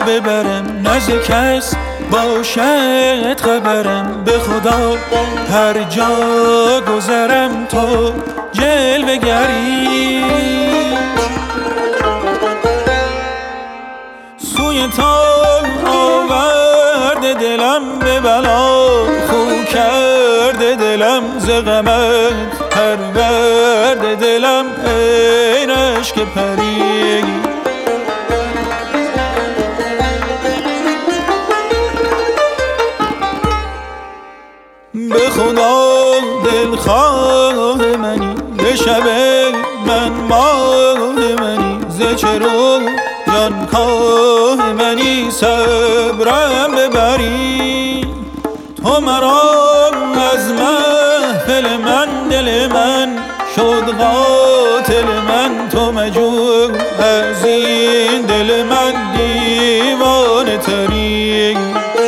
ببرم، نزد کس باشد خبرم. به خدا هر جا گذرم تو جلوه گری، سوی تو آورده دلم به بلا، خو کرده دلم ز غمت پرورده دلم ای رشک پری. به خدا دلخواه منی، به شب من ماه منی، ز چه رو جانکاه منی صبرم ببری. تو مرا از محفل من دل من شد قاتل من، تو مجنون از این دل من دیوانه تری.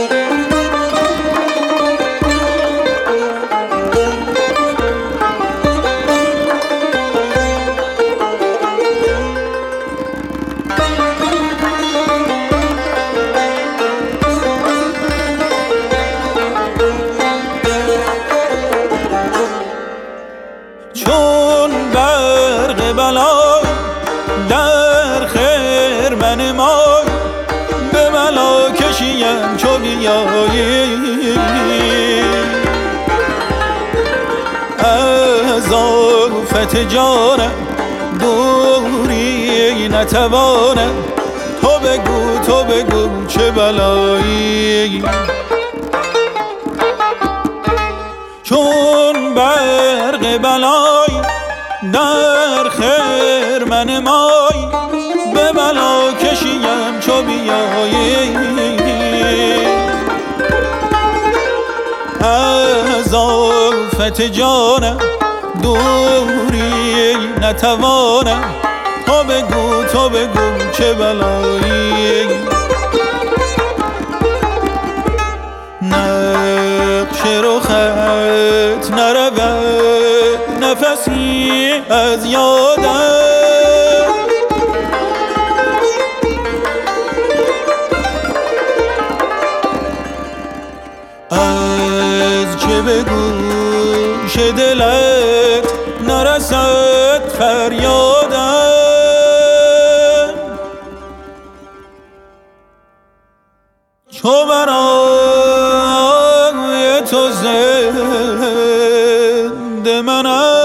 چون برق بلا در خرمن ما، به بلا کشیم چو بیایی. از آفت جانم دوری نتوانم، تو بگو چه بلایی. چون برق بلای در خرمن مای، به بلا کشیم چو بیایی. از آفت جانم دوری نتوانم، تو بگو چه بلایی. نقش رخت نرود نفسی از یادم، از چه به گوش دلت نرسد فریادم. چو برای تو زنده منم،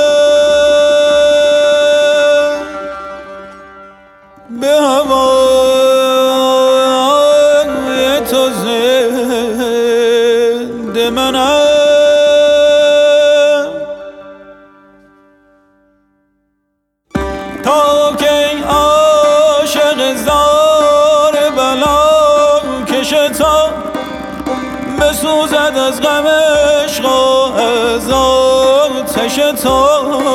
به هوای تو زنده منم. تا کی عاشق زار بلا کش تا، بسوزد از غم عشق و از آتش تو.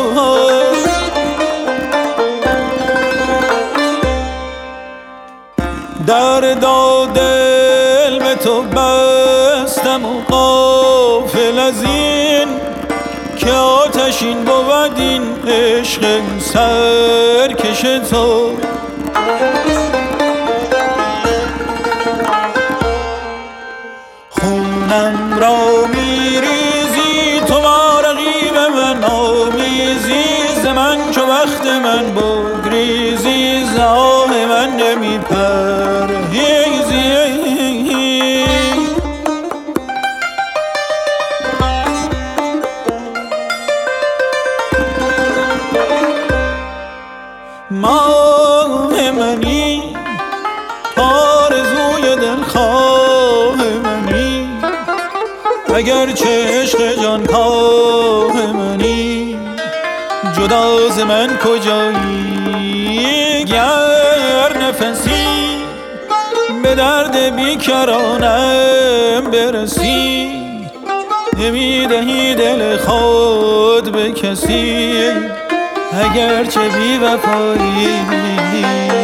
درد و دل به تو بستم و غافل از این، که آتشین بود این عشق سرکش تو. خونم را میریزی تو با رقیب من آمیزی، ز من چو وقت من بگریزی، ز آه من نمی پرهیزی. ماه منی آرزوی دلخواه منی، اگر چه عشق جانکاه منی، جدا ز من کجایی. گر نفسی به درد بیکرانم برسی، نمیدهی دل خود به کسی، اگر چه بی وفایی.